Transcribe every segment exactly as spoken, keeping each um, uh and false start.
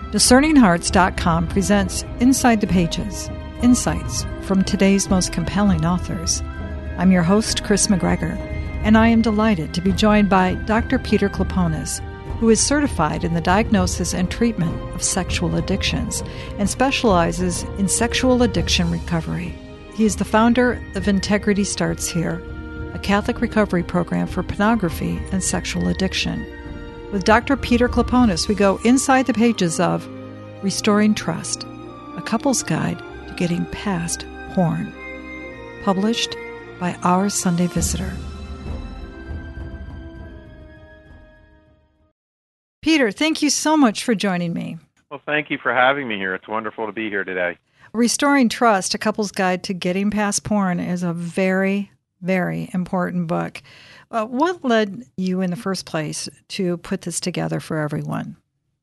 Discerning Hearts dot com presents Inside the Pages, insights from today's most compelling authors. I'm your host, Chris McGregor, and I am delighted to be joined by Doctor Peter Kloponis, who is certified in the diagnosis and treatment of sexual addictions and specializes in sexual addiction recovery. He is the founder of Integrity Starts Here, a Catholic recovery program for pornography and sexual addiction. With Doctor Peter Kloponis, we go inside the pages of Restoring Trust, a couple's guide to getting past porn, published by Our Sunday Visitor. Peter, thank you so much for joining me. Well, thank you for having me here. It's wonderful to be here today. Restoring Trust, a couple's guide to getting past porn is a very, very important book. Uh, what led you in the first place to put this together for everyone?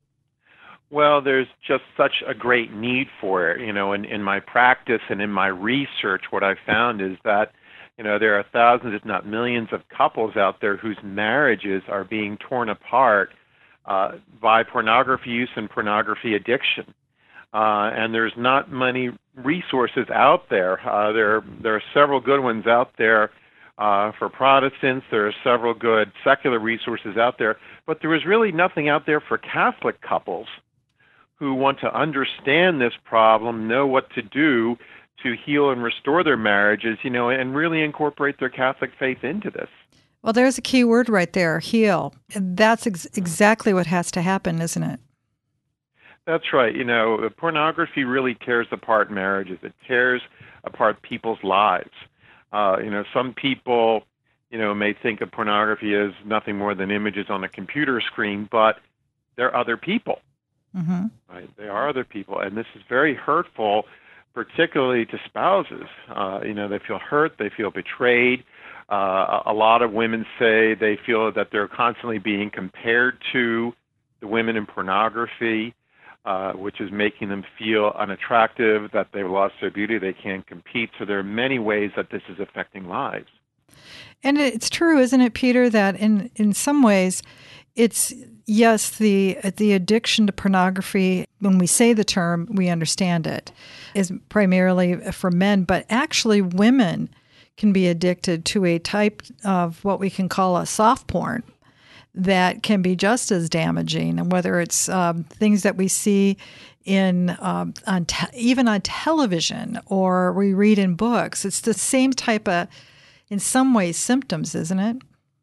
Well, there's just such a great need for it. You know, in, in my practice and in my research, what I found is that, you know, there are thousands, if not millions, of couples out there whose marriages are being torn apart uh, by pornography use and pornography addiction. Uh, and there's not many resources out there. Uh, there, there are several good ones out there. Uh, for Protestants, there are several good secular resources out there, but there is really nothing out there for Catholic couples who want to understand this problem, know what to do to heal and restore their marriages, you know, and really incorporate their Catholic faith into this. Well, there's a key word right there, heal. That's ex- exactly what has to happen, isn't it? That's right. You know, pornography really tears apart marriages. It tears apart people's lives. Uh, you know, some people, you know, may think of pornography as nothing more than images on a computer screen, but they're other people. Mm-hmm. Right? They are other people, and this is very hurtful, particularly to spouses. Uh, you know, they feel hurt, they feel betrayed. Uh, a lot of women say they feel that they're constantly being compared to the women in pornography, uh, which is making them feel unattractive, that they've lost their beauty, they can't compete. So there are many ways that this is affecting lives. And it's true, isn't it, Peter, that in, in some ways it's, yes, the the addiction to pornography, when we say the term, we understand it, is primarily for men, but actually women can be addicted to a type of what we can call a soft porn that can be just as damaging, and whether it's um, things that we see in um, on te- even on television or we read in books. It's the same type of, in some ways, symptoms, isn't it?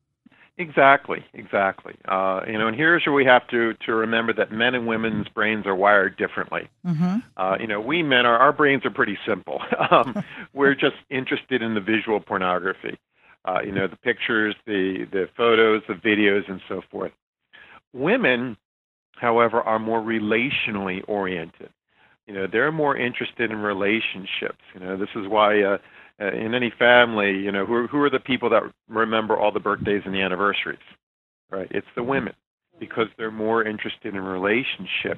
Exactly, exactly. Uh, you know, and here's where we have to, to remember that men and women's brains are wired differently. Mm-hmm. Uh, you know, we men, are, our brains are pretty simple. um, we're just interested in the visual pornography. Uh, you know, the pictures, the, the photos, the videos, and so forth. Women, however, are more relationally oriented. You know, they're more interested in relationships. You know, this is why uh, uh, in any family, you know, who, who are the people that remember all the birthdays and the anniversaries, right? It's the women, because they're more interested in relationship.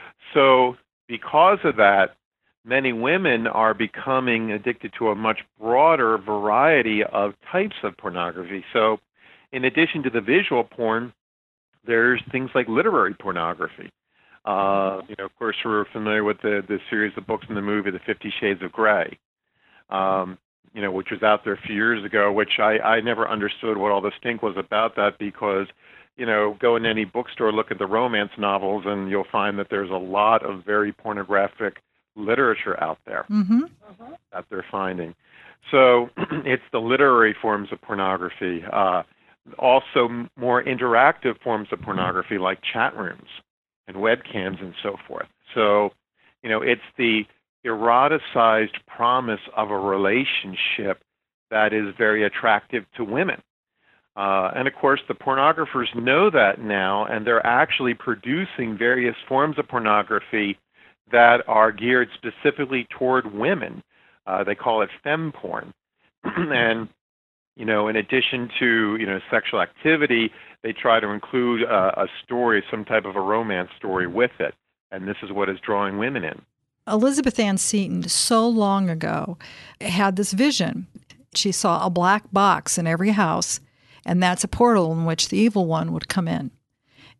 So because of that, many women are becoming addicted to a much broader variety of types of pornography. So in addition to the visual porn, there's things like literary pornography. Uh, you know, of course, we're familiar with the, the series of books in the movie, The Fifty Shades of Grey, um, you know, which was out there a few years ago, which I, I never understood what all the stink was about that, because, you know, go in any bookstore, look at the romance novels, and you'll find that there's a lot of very pornographic literature out there mm-hmm. that they're finding. So it's the literary forms of pornography, uh, also m- more interactive forms of pornography like chat rooms and webcams and so forth. So, you know, it's the eroticized promise of a relationship that is very attractive to women. Uh, and of course, the pornographers know that now, and they're actually producing various forms of pornography that are geared specifically toward women. Uh, they call it femme porn. And, you know, in addition to, you know, sexual activity, they try to include uh, a story, some type of a romance story with it. And this is what is drawing women in. Elizabeth Ann Seton, so long ago, had this vision. She saw a black box in every house, and that's a portal in which the evil one would come in.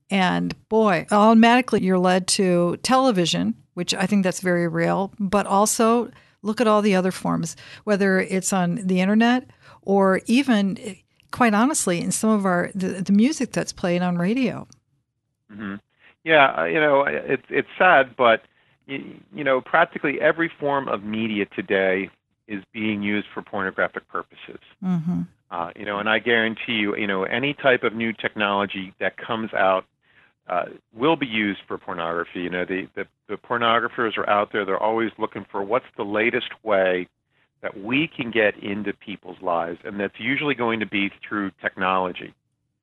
And boy, automatically you're led to television, which I think that's very real, but also look at all the other forms, whether it's on the internet or even, quite honestly, in some of our the, the music that's played on radio. Mm-hmm. Yeah, uh, you know, it's it's sad, but you, you know, practically every form of media today is being used for pornographic purposes. Mm-hmm. Uh, you know, and I guarantee you, you know, any type of new technology that comes out uh, will be used for pornography. You know, the, the the pornographers are out there; they're always looking for what's the latest way that we can get into people's lives, and that's usually going to be through technology.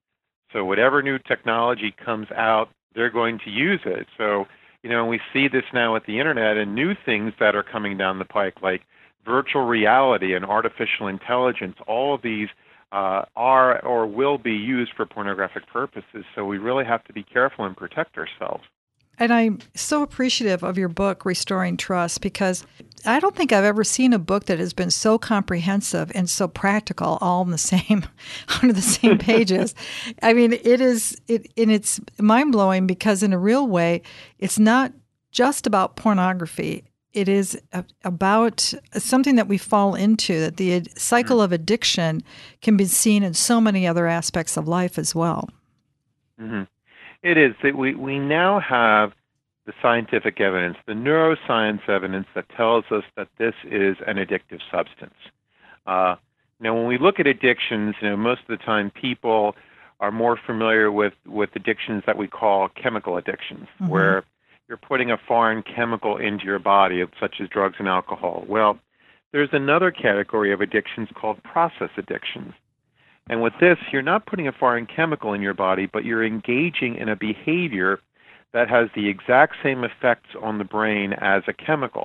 So whatever new technology comes out, they're going to use it. So, you know, we see this now with the internet and new things that are coming down the pike, like virtual reality and artificial intelligence. All of these uh, are or will be used for pornographic purposes. So we really have to be careful and protect ourselves. And I'm so appreciative of your book, Restoring Trust, because I don't think I've ever seen a book that has been so comprehensive and so practical, all in the same, under the same pages. I mean, it is, it, and it's mind-blowing because in a real way, it's not just about pornography. It is a, about something that we fall into, that the cycle mm-hmm. of addiction can be seen in so many other aspects of life as well. Mm-hmm. It is that we, we now have the scientific evidence, the neuroscience evidence that tells us that this is an addictive substance. Uh, now, when we look at addictions, you know, most of the time people are more familiar with, with addictions that we call chemical addictions, mm-hmm. where you're putting a foreign chemical into your body, such as drugs and alcohol. Well, there's another category of addictions called process addictions. And with this, you're not putting a foreign chemical in your body, but you're engaging in a behavior that has the exact same effects on the brain as a chemical.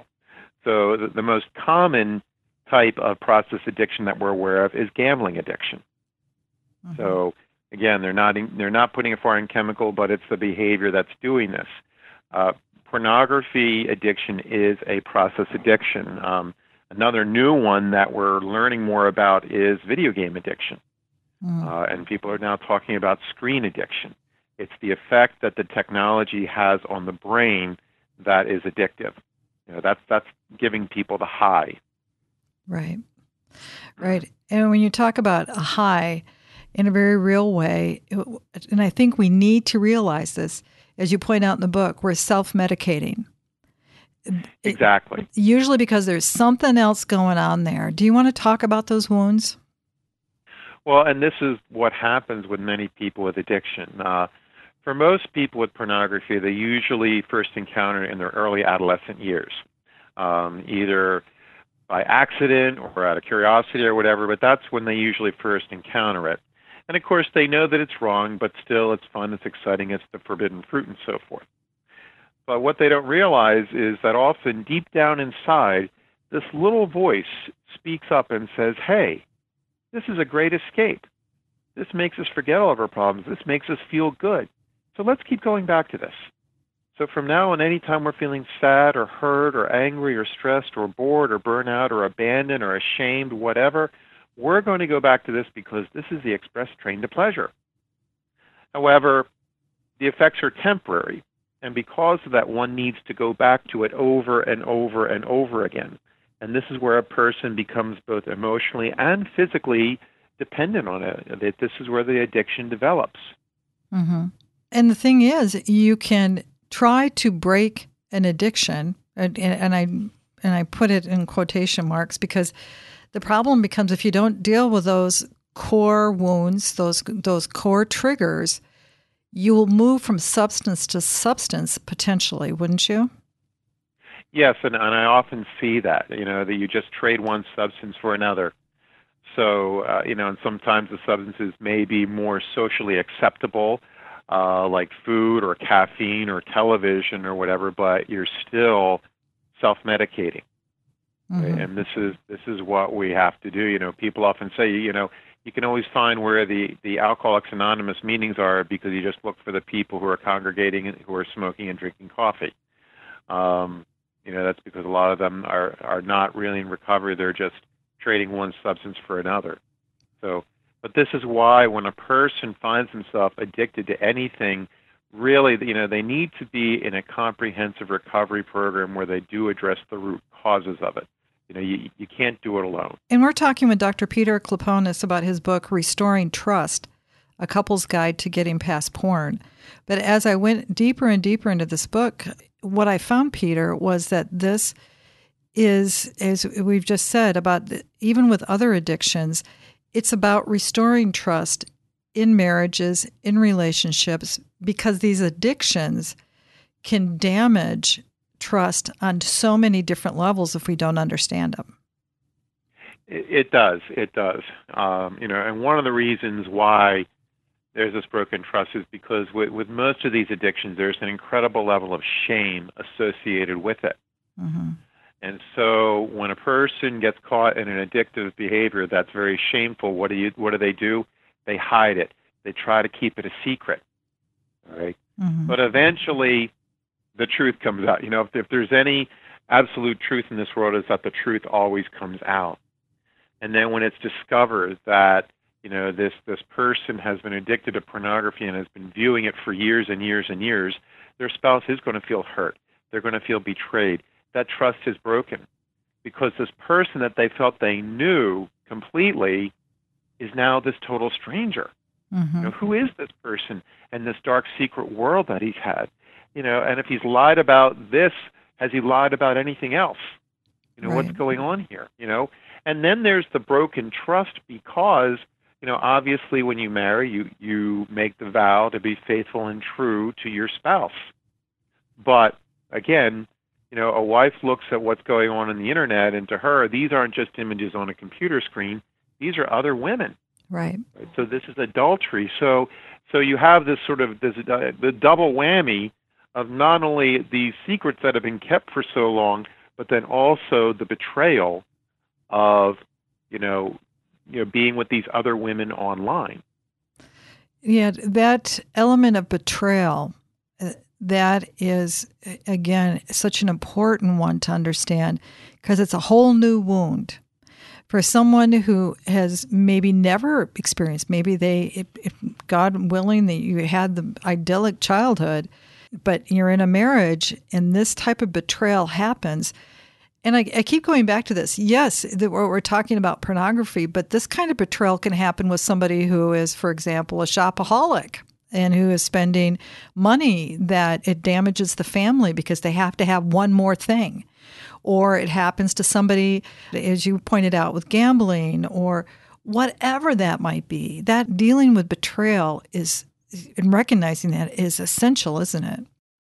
So the, the most common type of process addiction that we're aware of is gambling addiction. Mm-hmm. So again, they're not in, they're not putting a foreign chemical, but it's the behavior that's doing this. Uh, pornography addiction is a process addiction. Um, another new one that we're learning more about is video game addiction. Mm. Uh, and people are now talking about screen addiction. It's the effect that the technology has on the brain that is addictive. You know, that's that's giving people the high. Right, right. And when you talk about a high in a very real way, and I think we need to realize this, as you point out in the book, we're self-medicating. Exactly. It, usually because there's something else going on there. Do you want to talk about those wounds? Well, and this is what happens with many people with addiction. Uh, for most people with pornography, they usually first encounter it in their early adolescent years, um, either by accident or out of curiosity or whatever, but that's when they usually first encounter it. And of course, they know that it's wrong, but still it's fun, it's exciting, it's the forbidden fruit and so forth. But what they don't realize is that often deep down inside, this little voice speaks up and says, hey, this is a great escape. This makes us forget all of our problems. This makes us feel good. So let's keep going back to this. So from now on, anytime we're feeling sad or hurt or angry or stressed or bored or burnout or abandoned or ashamed, whatever, we're going to go back to this because this is the express train to pleasure. However, the effects are temporary, and because of that, one needs to go back to it over and over and over again. And this is where a person becomes both emotionally and physically dependent on it. This is where the addiction develops. Mm-hmm. And the thing is, you can try to break an addiction, and, and I and I put it in quotation marks because the problem becomes if you don't deal with those core wounds, those those core triggers, you will move from substance to substance potentially, wouldn't you? Yes, and, and I often see that, you know, that you just trade one substance for another. So, uh, you know, and sometimes the substances may be more socially acceptable, uh, like food or caffeine or television or whatever, but you're still self-medicating. Mm-hmm. Right? And this is this is what we have to do. You know, people often say, you know, you can always find where the, the Alcoholics Anonymous meetings are because you just look for the people who are congregating and who are smoking and drinking coffee. Um, you know, that's because a lot of them are, are not really in recovery. They're just trading one substance for another. So, but this is why when a person finds himself addicted to anything, really, you know, they need to be in a comprehensive recovery program where they do address the root causes of it. You know, you, you can't do it alone. And we're talking with Doctor Peter Kloponis about his book, Restoring Trust, A Couple's Guide to Getting Past Porn. But as I went deeper and deeper into this book, what I found, Peter, was that this is, as we've just said, about the, even with other addictions, it's about restoring trust in marriages, in relationships, because these addictions can damage trust on so many different levels if we don't understand them. It, it does. It does. Um, you know, and one of the reasons why there's this broken trust is because with, with most of these addictions, there's an incredible level of shame associated with it. Mm-hmm. And so when a person gets caught in an addictive behavior that's very shameful, what do you what do they do? They hide it. They try to keep it a secret. All right? Mm-hmm. But eventually the truth comes out. You know, if, if there's any absolute truth in this world, is that the truth always comes out. And then when it's discovered that, you know, this, this person has been addicted to pornography and has been viewing it for years and years and years, their spouse is going to feel hurt. They're going to feel betrayed. That trust is broken because this person that they felt they knew completely is now this total stranger. Mm-hmm. You know, who is this person and this dark secret world that he's had? You know, and if he's lied about this, has he lied about anything else? You know, Right. what's going on here? You know, and then there's the broken trust because, you know, obviously when you marry, you you make the vow to be faithful and true to your spouse. But again, you know, a wife looks at what's going on in the internet, and to her, these aren't just images on a computer screen. These are other women. Right. Right? So this is adultery. So, so you have this sort of this uh, the double whammy of not only these secrets that have been kept for so long, but then also the betrayal of, you know, you know, being with these other women online. Yeah, that element of betrayal, uh, that is, again, such an important one to understand because it's a whole new wound. For someone who has maybe never experienced, maybe they, if, if God willing, that you had the idyllic childhood, but you're in a marriage and this type of betrayal happens. And I, I keep going back to this. Yes, the, we're, we're talking about pornography, but this kind of betrayal can happen with somebody who is, for example, a shopaholic and who is spending money that it damages the family because they have to have one more thing. Or it happens to somebody, as you pointed out, with gambling or whatever that might be. That dealing with betrayal is, and recognizing that is essential, isn't it?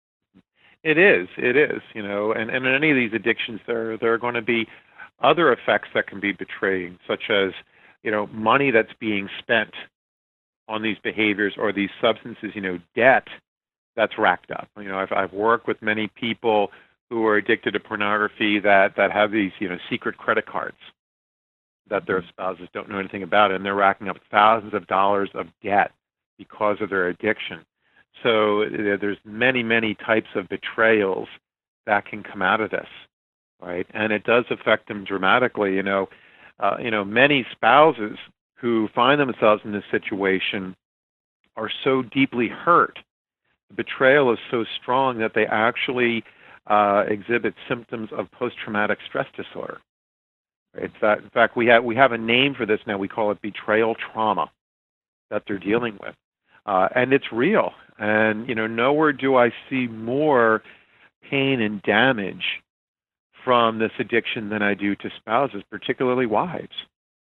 It is. It is. You know, and, and in any of these addictions, there there are going to be other effects that can be betraying, such as, you know, money that's being spent on these behaviors or these substances. You know, debt that's racked up. You know, I've I've worked with many people who are addicted to pornography that, that have these, you know, secret credit cards that their spouses don't know anything about, and they're racking up thousands of dollars of debt because of their addiction. So there's many, many types of betrayals that can come out of this, right? And it does affect them dramatically. You know, uh, you know, many spouses who find themselves in this situation are so deeply hurt. The betrayal is so strong that they actually Uh, exhibit symptoms of post-traumatic stress disorder. It's that, in fact, we have we have a name for this now. We call it betrayal trauma that they're dealing with, uh, and it's real. And you know, nowhere do I see more pain and damage from this addiction than I do to spouses, particularly wives.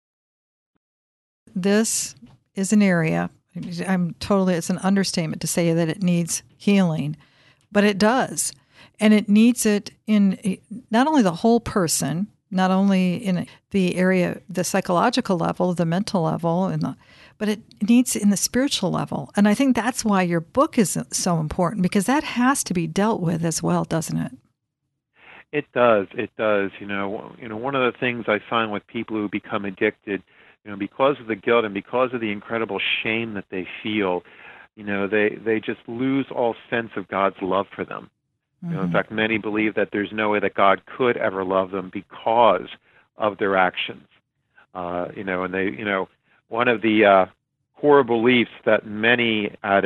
This is an area. I'm totally. It's an understatement to say that it needs healing, but it does. And it needs it in not only the whole person, not only in the area, the psychological level, the mental level, and the, but it needs it in the spiritual level. And I think that's why your book is so important, because that has to be dealt with as well, doesn't it? It does. It does. You know, you know, one of the things I find with people who become addicted, you know, because of the guilt and because of the incredible shame that they feel, you know, they, they just lose all sense of God's love for them. You know, in fact, many believe that there's no way that God could ever love them because of their actions. Uh, you know, and they, you know, one of the uh, core beliefs that many addicts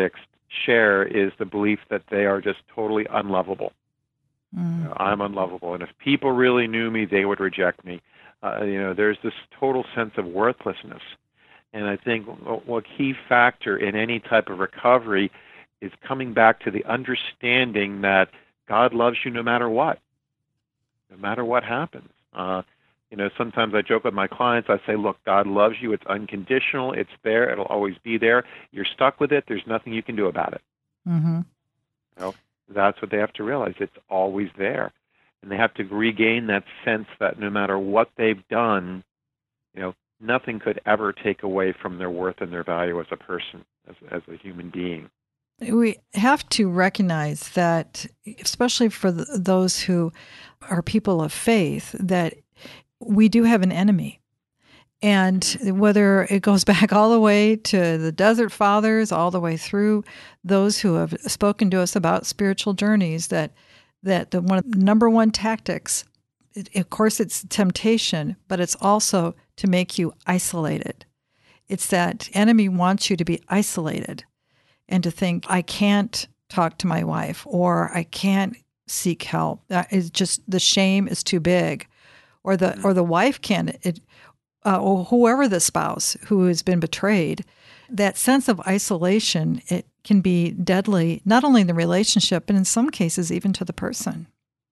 share is the belief that they are just totally unlovable. Mm. You know, I'm unlovable, and if people really knew me, they would reject me. Uh, you know, there's this total sense of worthlessness. And I think a key factor in any type of recovery is coming back to the understanding that God loves you no matter what, no matter what happens. Uh, you know, sometimes I joke with my clients. I say, look, God loves you. It's unconditional. It's there. It'll always be there. You're stuck with it. There's nothing you can do about it. Mm-hmm. You know, that's what they have to realize. It's always there. And they have to regain that sense that no matter what they've done, you know, nothing could ever take away from their worth and their value as a person, as, as a human being. We have to recognize that, especially for the, those who are people of faith, that we do have an enemy. And whether it goes back all the way to the Desert Fathers, all the way through those who have spoken to us about spiritual journeys, that that the one of the number one tactics, it, of course, it's temptation, but it's also to make you isolated. It's that enemy wants you to be isolated and to think, I can't talk to my wife, or I can't seek help. That is just, the shame is too big, or the or the wife can't, it, uh, or whoever the spouse who has been betrayed. That sense of isolation, it can be deadly, not only in the relationship, but in some cases even to the person.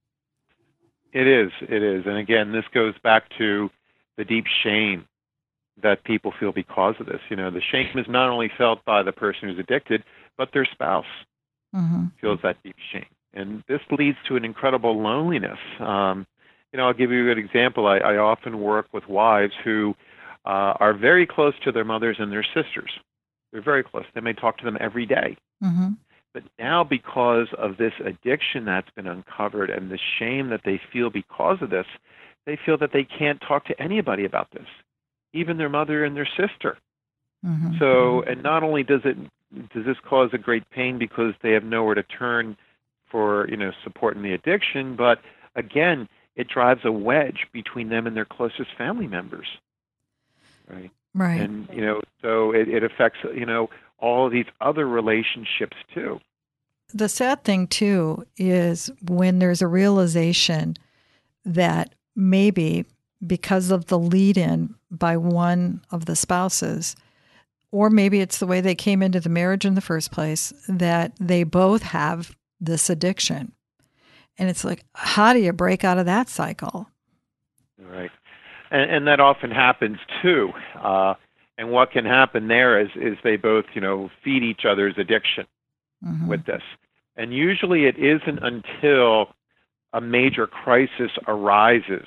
It is, it is. And again, this goes back to the deep shame that people feel because of this. You know, the shame is not only felt by the person who's addicted, but their spouse Mm-hmm. feels that deep shame. And this leads to an incredible loneliness. Um, you know, I'll give you a good example. I, I often work with wives who uh, are very close to their mothers and their sisters. They're very close. They may talk to them every day. Mm-hmm. But now, because of this addiction that's been uncovered and the shame that they feel because of this, they feel that they can't talk to anybody about this, even their mother and their sister. Mm-hmm. So, and not only does it does this cause a great pain because they have nowhere to turn for, you know, support in the addiction, but again, it drives a wedge between them and their closest family members, right? Right. And, you know, so it, it affects, you know, all of these other relationships too. The sad thing, too, is when there's a realization that maybe because of the lead-in by one of the spouses, or maybe it's the way they came into the marriage in the first place, that they both have this addiction. And it's like, how do you break out of that cycle? Right. And, and that often happens, too. Uh, and what can happen there is, is they both, you know, feed each other's addiction Mm-hmm. with this. And usually it isn't until a major crisis arises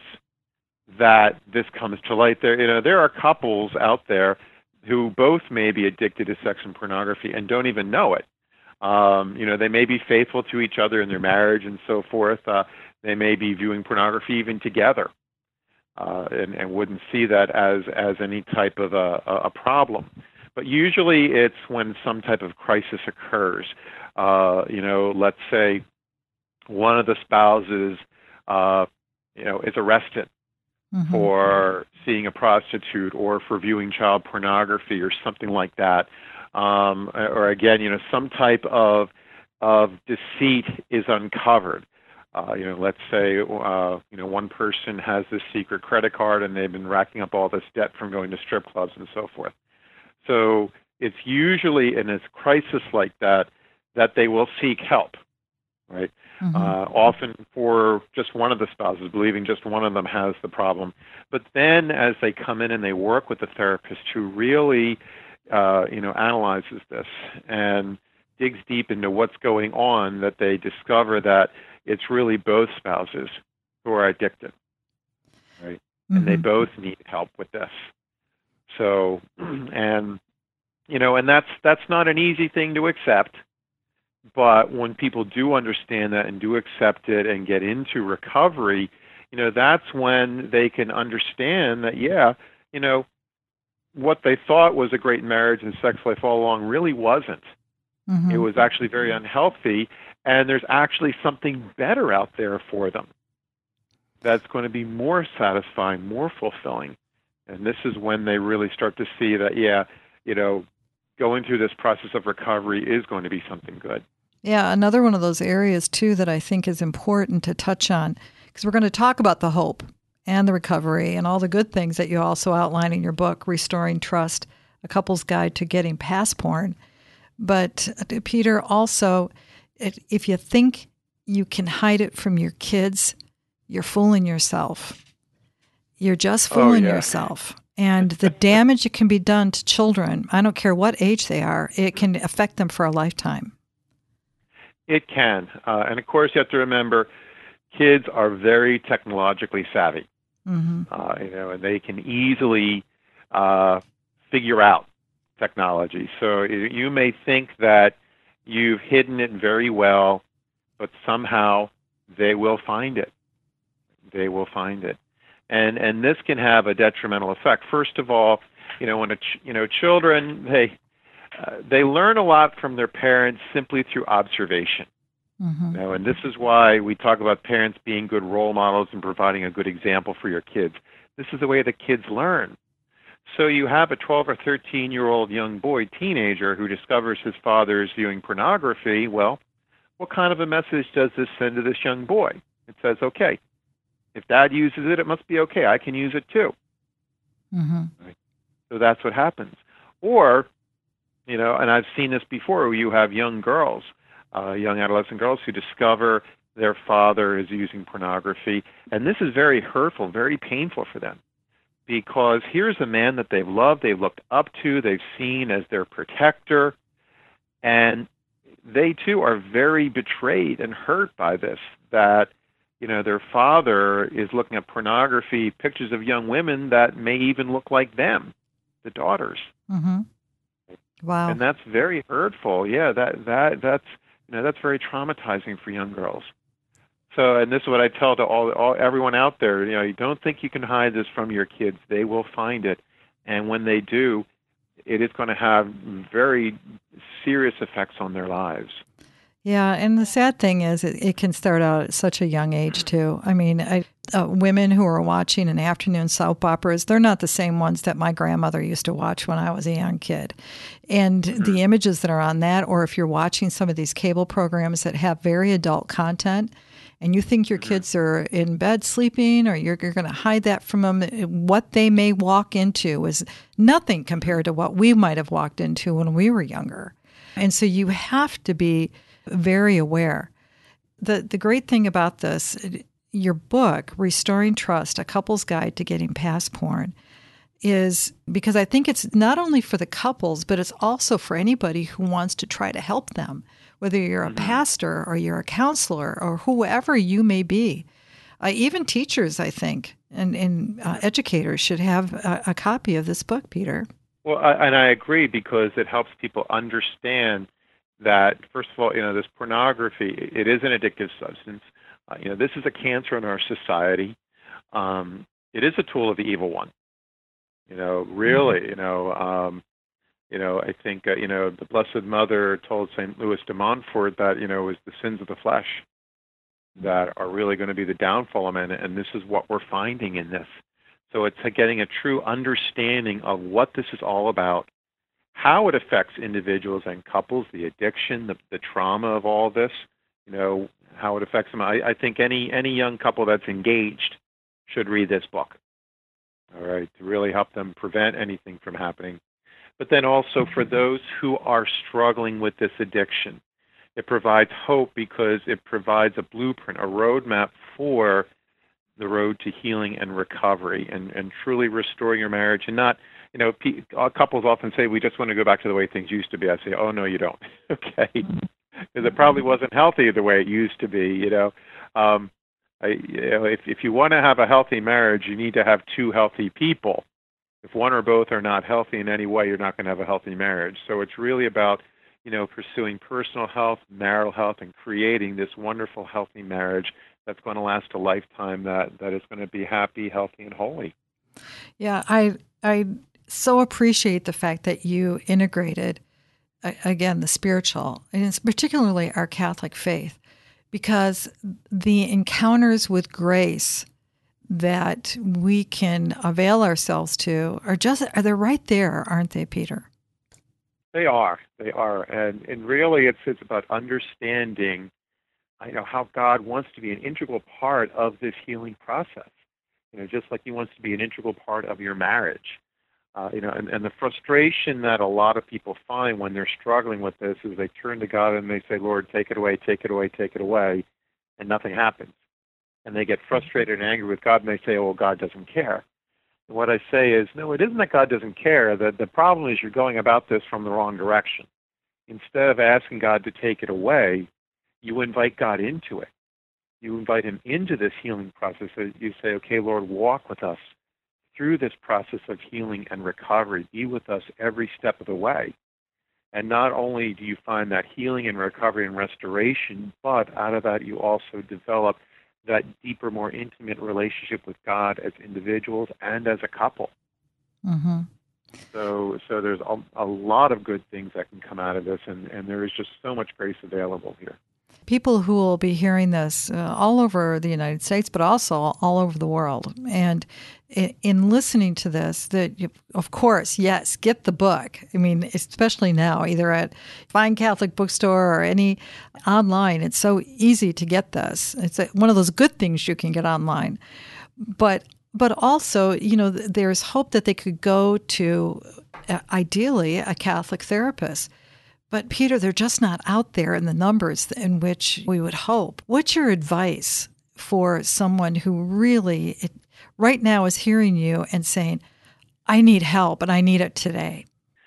that this comes to light. There, you know, there are couples out there who both may be addicted to sex and pornography and don't even know it. Um, you know, they may be faithful to each other in their marriage and so forth. Uh, they may be viewing pornography even together, uh, and, and wouldn't see that as, as any type of a, a problem. But usually it's when some type of crisis occurs. Uh, you know, let's say one of the spouses, uh, you know, is arrested Mm-hmm. for seeing a prostitute or for viewing child pornography or something like that. Um, or again, you know, some type of of deceit is uncovered. Uh, you know, let's say, uh, you know, one person has this secret credit card and they've been racking up all this debt from going to strip clubs and so forth. So it's usually in a crisis like that that they will seek help, right? Mm-hmm. Uh, often for just one of the spouses, believing just one of them has the problem. But then as they come in and they work with the therapist who really, uh, you know, analyzes this and digs deep into what's going on, that they discover that it's really both spouses who are addicted, right? Mm-hmm. And they both need help with this. So, and, you know, and that's that's not an easy thing to accept. But when people do understand that and do accept it and get into recovery, you know, that's when they can understand that, yeah, you know, what they thought was a great marriage and sex life all along really wasn't. Mm-hmm. It was actually very unhealthy, and there's actually something better out there for them that's going to be more satisfying, more fulfilling. And this is when they really start to see that, yeah, you know, going through this process of recovery is going to be something good. Yeah, another one of those areas, too, that I think is important to touch on, because we're going to talk about the hope and the recovery and all the good things that you also outline in your book, Restoring Trust, A Couple's Guide to Getting Past Porn. But, uh, Peter, also, if you think you can hide it from your kids, you're fooling yourself. You're just fooling oh, yeah. yourself. And the damage that can be done to children, I don't care what age they are, it can affect them for a lifetime. It can. Uh, and of course, you have to remember, kids are very technologically savvy. Mm-hmm. Uh, you know, and they can easily uh, figure out technology. So you may think that you've hidden it very well, but somehow they will find it. They will find it. And and this can have a detrimental effect. First of all, you know, when a ch- you know children they uh, they learn a lot from their parents simply through observation. Mm-hmm. You know, and this is why we talk about parents being good role models and providing a good example for your kids. This is the way the kids learn. So you have a twelve or thirteen-year-old young boy, teenager, who discovers his father is viewing pornography. Well, what kind of a message does this send to this young boy? It says, okay, if Dad uses it, it must be okay. I can use it too. Mm-hmm. Right? So that's what happens. Or, you know, and I've seen this before, where you have young girls, uh, young adolescent girls who discover their father is using pornography. And this is very hurtful, very painful for them. Because here's a man that they've loved, they've looked up to, they've seen as their protector, and they too are very betrayed and hurt by this, that, you know, their father is looking at pornography, pictures of young women that may even look like them, the daughters. Mm-hmm. Wow. And that's very hurtful. Yeah, that that that's you know that's very traumatizing for young girls. So, and this is what I tell to all, all everyone out there. You know, you don't think you can hide this from your kids. They will find it, and when they do, it is going to have very serious effects on their lives. Yeah, and the sad thing is, it, it can start out at such a young age too. I mean, I, uh, women who are watching an afternoon soap operas, they're not the same ones that my grandmother used to watch when I was a young kid. And mm-hmm. the images that are on that, or if you're watching some of these cable programs that have very adult content, and you think your kids are in bed sleeping, or you're, you're going to hide that from them, what they may walk into is nothing compared to what we might have walked into when we were younger. And so you have to be very aware. The the great thing about this, your book, Restoring Trust, A Couple's Guide to Getting Past Porn, is because I think it's not only for the couples, but it's also for anybody who wants to try to help them, whether you're a mm-hmm. pastor or you're a counselor or whoever you may be. Uh, even teachers, I think, and, and uh, educators should have a, a copy of this book, Peter. Well, I, and I agree, because it helps people understand that, first of all, you know, this pornography, it is an addictive substance. Uh, you know, this is a cancer in our society. Um, it is a tool of the evil one. You know, really, you know, um, you know, I think, uh, you know, the Blessed Mother told Saint Louis de Montfort that, you know, it was the sins of the flesh that are really going to be the downfall of man, and this is what we're finding in this. So it's getting a true understanding of what this is all about, how it affects individuals and couples, the addiction, the, the trauma of all this, you know, how it affects them. I, I think any any young couple that's engaged should read this book, all right, to really help them prevent anything from happening. But then also for those who are struggling with this addiction, it provides hope, because it provides a blueprint, a roadmap for the road to healing and recovery, and, and truly restoring your marriage. And not, you know, pe- couples often say, we just want to go back to the way things used to be. I say, oh, no, you don't. Okay. Because it probably wasn't healthy the way it used to be, you know. Um, I, you know, if, if you want to have a healthy marriage, you need to have two healthy people. If one or both are not healthy in any way, you're not going to have a healthy marriage. So it's really about, you know, pursuing personal health, marital health, and creating this wonderful, healthy marriage that's going to last a lifetime, that, that is going to be happy, healthy, and holy. Yeah, I I so appreciate the fact that you integrated, again, the spiritual, and it's particularly our Catholic faith, because the encounters with grace that we can avail ourselves to are just, are they right there, aren't they, Peter? They are. They are. And and really it's it's about understanding you know how God wants to be an integral part of this healing process. You know, just like he wants to be an integral part of your marriage. Uh, you know, and, and the frustration that a lot of people find when they're struggling with this is they turn to God and they say, Lord, take it away, take it away, take it away, and nothing happens. And they get frustrated and angry with God and they say, oh, well, God doesn't care. And what I say is, no, it isn't that God doesn't care. The, the problem is you're going about this from the wrong direction. Instead of asking God to take it away, you invite God into it. You invite him into this healing process. You say, okay, Lord, walk with us through this process of healing and recovery. Be with us every step of the way. And not only do you find that healing and recovery and restoration, but out of that you also develop that deeper, more intimate relationship with God as individuals and as a couple. Mm-hmm. So so there's a, a lot of good things that can come out of this, and, and there is just so much grace available here. People who will be hearing this uh, all over the United States, but also all over the world. And in, in listening to this, that you, of course, yes, get the book. I mean, especially now, either at Fine Catholic Bookstore or any online. It's so easy to get this. It's a, one of those good things you can get online. But but also, you know, there's hope that they could go to, uh, ideally, a Catholic therapist. But Peter, they're just not out there in the numbers in which we would hope. What's your advice for someone who really, it, right now, is hearing you and saying, I need help and I need it today?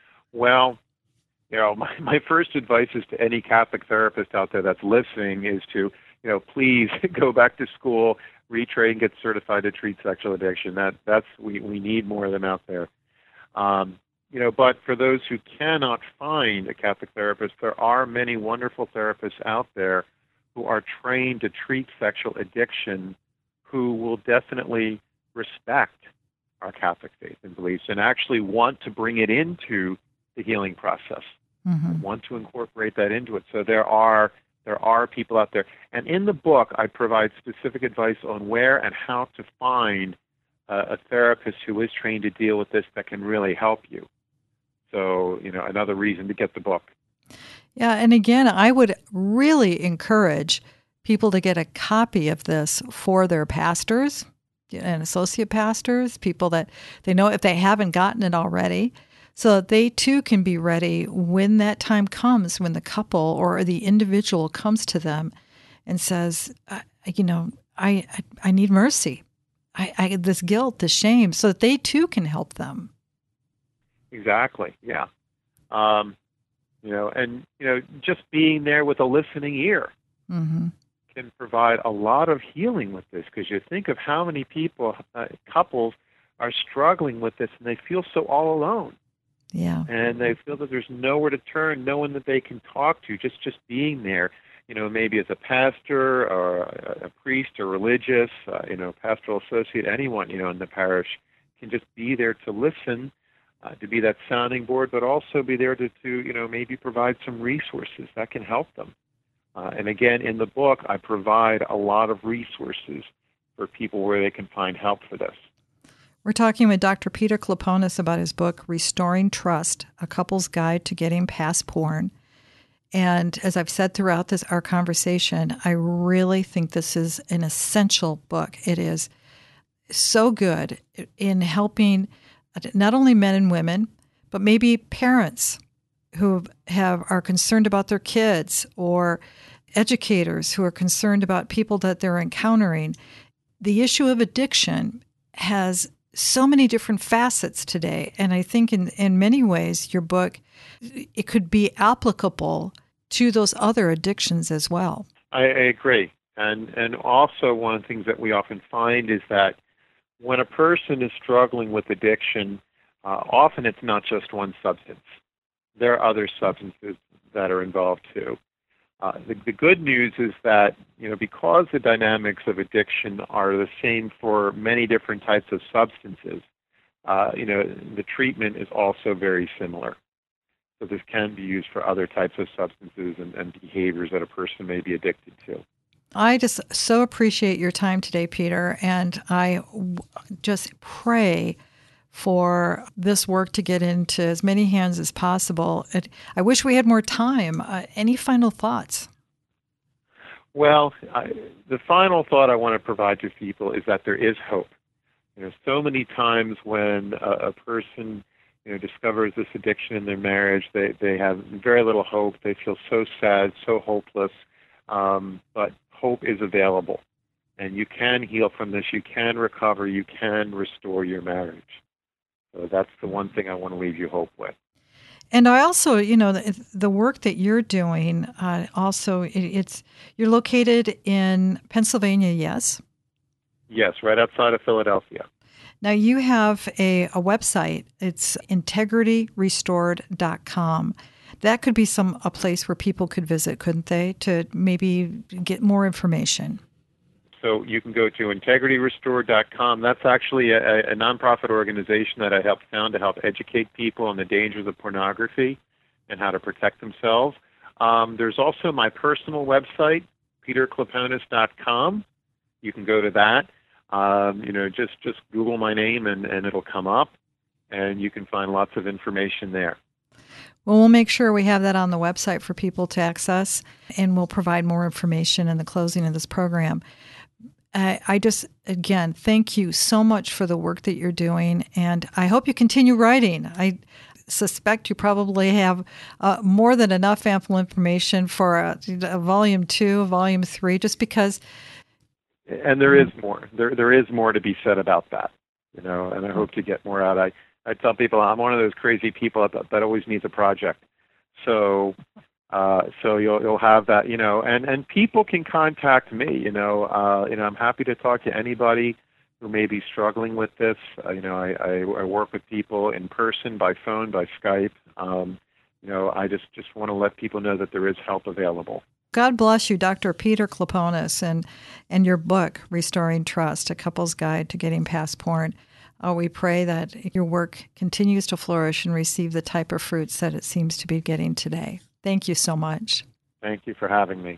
Well, you know, my, my first advice is to any Catholic therapist out there that's listening is to, you know, please go back to school, retrain, get certified to treat sexual addiction. That that's we, we need more of them out there. Um, You know, but for those who cannot find a Catholic therapist, there are many wonderful therapists out there who are trained to treat sexual addiction, who will definitely respect our Catholic faith and beliefs and actually want to bring it into the healing process, mm-hmm. want to incorporate that into it. So there are there are people out there. And in the book, I provide specific advice on where and how to find uh, a therapist who is trained to deal with this that can really help you. So, you know, another reason to get the book. Yeah, and again, I would really encourage people to get a copy of this for their pastors and associate pastors, people that they know if they haven't gotten it already, so that they too can be ready when that time comes, when the couple or the individual comes to them and says, you know, I I, I need mercy. I, I this guilt, this shame, so that they too can help them. Exactly. Yeah. Um, you know, and you know, just being there with a listening ear mm-hmm. can provide a lot of healing with this. Because you think of how many people, uh, couples, are struggling with this, and they feel so all alone. Yeah. And they feel that there's nowhere to turn, no one that they can talk to. Just just being there. You know, maybe as a pastor or a, a priest or religious, uh, you know, pastoral associate, anyone, you know, in the parish can just be there to listen. Uh, to be that sounding board, but also be there to, to, you know, maybe provide some resources that can help them. Uh, and again, in the book, I provide a lot of resources for people where they can find help for this. We're talking with Doctor Peter Kloponis about his book, Restoring Trust, A Couple's Guide to Getting Past Porn. And as I've said throughout this our conversation, I really think this is an essential book. It is so good in helping not only men and women, but maybe parents who have are concerned about their kids, or educators who are concerned about people that they're encountering. The issue of addiction has so many different facets today, and I think in, in many ways your book, it could be applicable to those other addictions as well. I, I agree. And, and also one of the things that we often find is that when a person is struggling with addiction, uh, often it's not just one substance. There are other substances that are involved too. Uh, the, the good news is that, you know, because the dynamics of addiction are the same for many different types of substances, uh, you know, the treatment is also very similar. So this can be used for other types of substances and, and behaviors that a person may be addicted to. I just so appreciate your time today, Peter, and I w- just pray for this work to get into as many hands as possible. It, I wish we had more time. Uh, any final thoughts? Well, I, the final thought I want to provide to people is that there is hope. You know, so many times when a, a person, you know, discovers this addiction in their marriage, they, they have very little hope. They feel so sad, so hopeless. Um, but hope is available, and you can heal from this. You can recover. You can restore your marriage. So that's the one thing I want to leave you hope with. And I also, you know, the, the work that you're doing, uh, also, it, it's you're located in Pennsylvania, yes? Yes, right outside of Philadelphia. Now, you have a, a website. It's integrity restored dot com. That could be some a place where people could visit, couldn't they, to maybe get more information? So you can go to integrity restored dot com. That's actually a, a nonprofit organization that I helped found to help educate people on the dangers of pornography and how to protect themselves. Um, there's also my personal website, peter kloponis dot com. You can go to that. Um, you know, just, just Google my name and, and it'll come up, and you can find lots of information there. Well, we'll make sure we have that on the website for people to access, and we'll provide more information in the closing of this program. I, I just, again, thank you so much for the work that you're doing, and I hope you continue writing. I suspect you probably have uh, more than enough ample information for a, a volume two, a volume three, just because. And there is more. There, there is more to be said about that, you know, and I hope to get more out. I, I tell people I'm one of those crazy people that, that always needs a project. So, uh, so you'll you'll have that, you know, and, and people can contact me, you know, uh, you know, I'm happy to talk to anybody who may be struggling with this. Uh, you know, I, I, I work with people in person, by phone, by Skype. Um, you know, I just, just want to let people know that there is help available. God bless you, Doctor Peter Kloponis, and, and your book, Restoring Trust, A Couple's Guide to Getting Past Porn. Uh, we pray that your work continues to flourish and receive the type of fruits that it seems to be getting today. Thank you so much. Thank you for having me.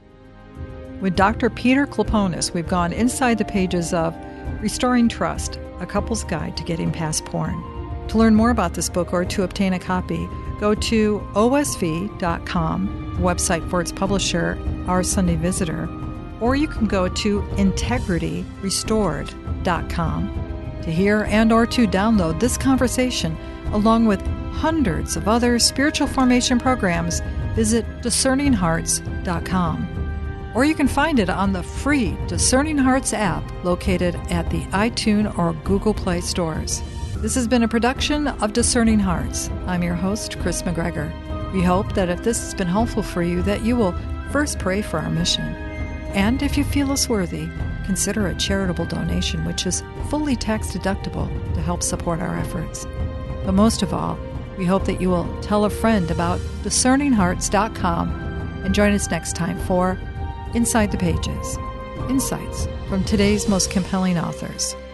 With Doctor Peter Kloponis, we've gone inside the pages of Restoring Trust, A Couple's Guide to Getting Past Porn. To learn more about this book or to obtain a copy, go to O S V dot com, the website for its publisher, Our Sunday Visitor, or you can go to integrity restored dot com. To hear and or to download this conversation, along with hundreds of other spiritual formation programs, visit discerning hearts dot com. Or you can find it on the free Discerning Hearts app located at the iTunes or Google Play stores. This has been a production of Discerning Hearts. I'm your host, Chris McGregor. We hope that if this has been helpful for you, that you will first pray for our mission. And if you feel us worthy, consider a charitable donation, which is fully tax-deductible to help support our efforts. But most of all, we hope that you will tell a friend about discerning hearts dot com and join us next time for Inside the Pages, insights from today's most compelling authors.